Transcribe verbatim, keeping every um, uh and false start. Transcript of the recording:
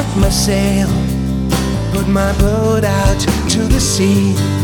my sail, put my boat out to the sea.